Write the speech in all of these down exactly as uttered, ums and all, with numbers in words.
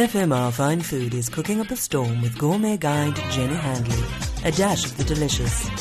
F M R Fine Food is cooking up a storm with gourmet guide Jenny Handley. A dash of the delicious.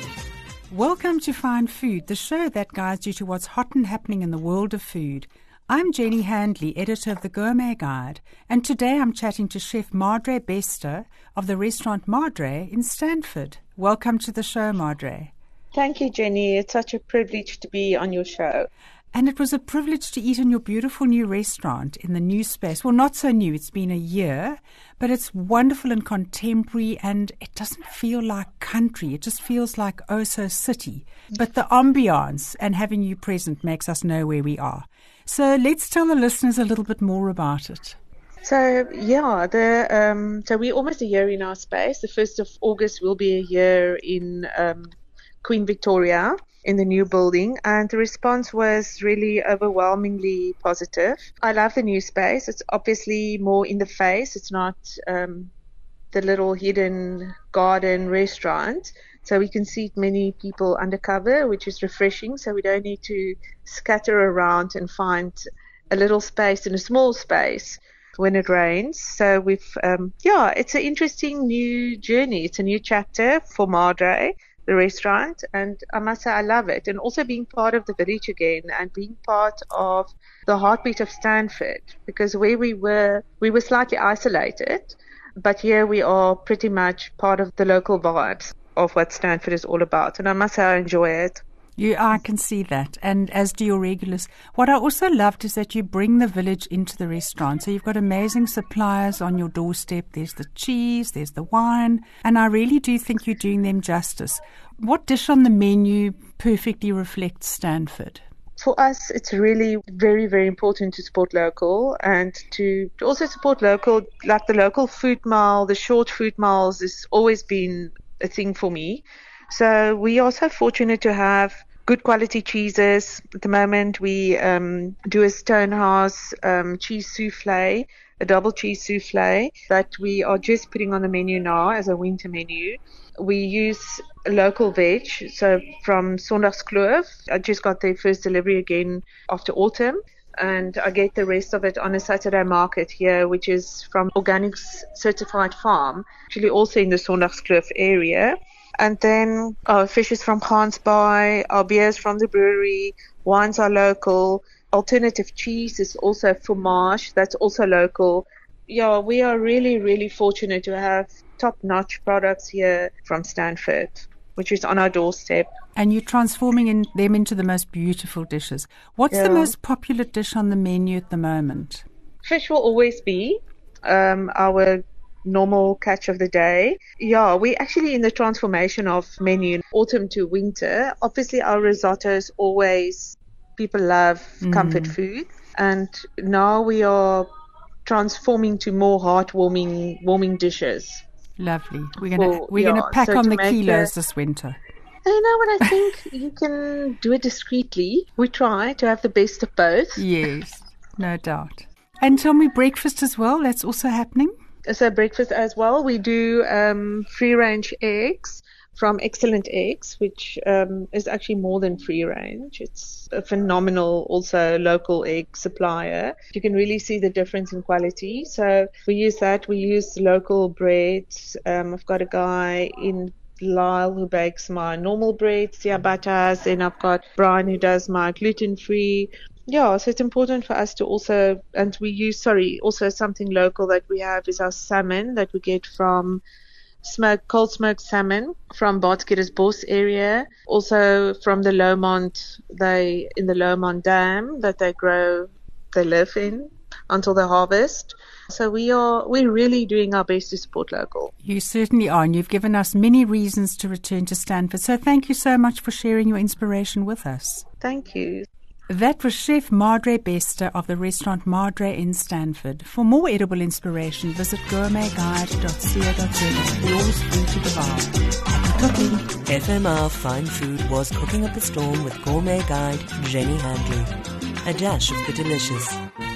Welcome to Fine Food, the show that guides you to what's hot and happening in the world of food. I'm Jenny Handley, editor of the Gourmet Guide, and today I'm chatting to Chef Madre Bester of the restaurant Madre in Stanford. Welcome to the show, Madre. Thank you, Jenny. It's such a privilege to be on your show. And it was a privilege to eat in your beautiful new restaurant in the new space. Well, not so new, it's been a year, but it's wonderful and contemporary, and it doesn't feel like country. It just feels like oh so city. But the ambiance and having you present makes us know where we are. So let's tell the listeners a little bit more about it. So, yeah, the um, so we're almost a year in our space. The first of August will be a year in um, Queen Victoria, in the new building, and the response was really overwhelmingly positive. I love the new space. It's obviously more in the face. It's not um, the little hidden garden restaurant. So we can seat many people undercover, which is refreshing. So we don't need to scatter around and find a little space in a small space when it rains. So we've, um, yeah, it's an interesting new journey. It's a new chapter for Madre, the restaurant, and I must say I love it. And also being part of the village again and being part of the heartbeat of Stanford, because where we were, we were slightly isolated, but here we are pretty much part of the local vibes of what Stanford is all about. And I must say I enjoy it. You, I can see that, and as do your regulars. What I also loved is that you bring the village into the restaurant. So you've got amazing suppliers on your doorstep. There's the cheese, there's the wine, and I really do think you're doing them justice. What dish on the menu perfectly reflects Stanford? For us, it's really very, very important to support local and to also support local, like the local food mile, the short food miles has always been a thing for me. So we are so fortunate to have good quality cheeses. At the moment, we um, do a Stonehouse um, cheese souffle, a double cheese souffle that we are just putting on the menu now as a winter menu. We use local veg, so from Sondagskloof. I just got their first delivery again after autumn, and I get the rest of it on a Saturday market here, which is from Organics Certified Farm, actually also in the Sondagskloof area. And then our fish is from Gansbaai, our beers from the brewery, wines are local, alternative cheese is also fromage, that's also local. Yeah, we are really, really fortunate to have top-notch products here from Stanford, which is on our doorstep. And you're transforming in, them into the most beautiful dishes. What's yeah. the most popular dish on the menu at the moment? Fish will always be um, our normal catch of the day. Yeah, we're actually in the transformation of menu autumn to winter. Obviously, our risottos always, people love mm. comfort food. And now we are transforming to more heartwarming warming dishes. Lovely. We're gonna we're yeah, gonna pack so on the kilos a, this winter. You know what, I think you can do it discreetly. We try to have the best of both. Yes, no doubt. And tell me, breakfast as well, that's also happening? So breakfast as well, we do um, free-range eggs from Excellent Eggs, which um, is actually more than free-range. It's a phenomenal, also local egg supplier. You can really see the difference in quality. So we use that. We use local breads. Um, I've got a guy in Lyle who bakes my normal bread, ciabattas, and I've got Brian who does my gluten-free. Yeah, so it's important for us to also, and we use, sorry, also something local that we have is our salmon that we get from smoked, cold smoked salmon from Baatskierisbos area. Also from the Lomond, they, in the Lomond Dam that they grow, they live in until the harvest. So we are, we're really doing our best to support local. You certainly are, and you've given us many reasons to return to Stanford. So thank you so much for sharing your inspiration with us. Thank you. That was Chef Madre Bester of the restaurant Madre in Stanford. For more edible inspiration, visit gourmet guide dot co dot za. Yours free to devour. Happy cooking. F M R Fine Food was cooking up a storm with gourmet guide Jenny Handley. A dash of the delicious.